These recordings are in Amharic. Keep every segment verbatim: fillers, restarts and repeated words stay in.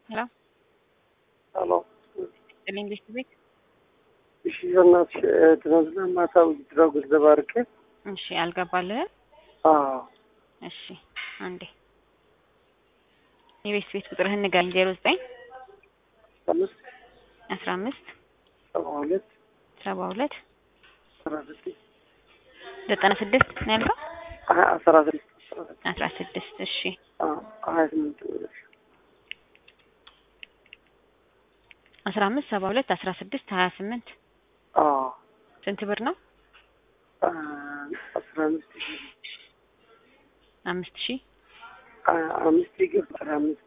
ሄሎ ሄሎ ለኢንግሊሽ ቤት እሺ ዘናች ትናንትና ማታ ድረው ገንዘብ አድርጌ እሺ አልገባልህም? አዎ እሺ አንዴ የቤት ቤት ቁጥርህን ንገረኝ። ዜሮ ዘጠኝ አምስት አስራ አምስት ሰባ ሁለት ሰባ ሁለት አስራ ስድስት ዘጠና ስድስት ነው ያልከው? አስራ ስድስት አስራ ስድስት እሺ አዎ ሀያ ስምንት አስራ አምስት ሰባ ሁለት አስራ ስድስት ሀያ ስምንት አዎ ስንት ብር ነው? አስራ አምስት ሺህ አምስት ሺህ አምስት ሺህ አስራ አምስት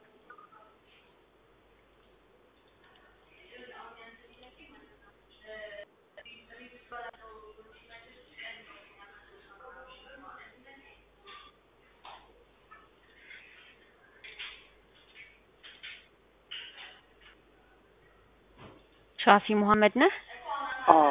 ሻፊ መሐመድ ነህ? አዎ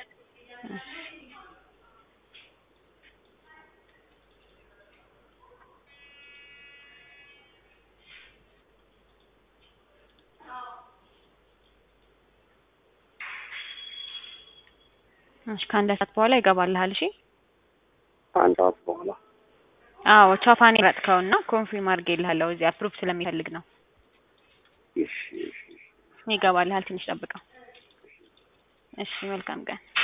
እሺ ከአንድ ሰዓት በኋላ ይገባልሃል። እሺ አንድ ሰዓት በኋላ አዎ ቻፓኔ ረጥከውና ኮንፊርም አድርጌልሃለሁ። እዚህ አፕሩቭ ስለሚፈልግ ነው። እሺ እሺ ይገባልሃል። ትንሽ ጠብቀው። እሺ መልካም ቀን።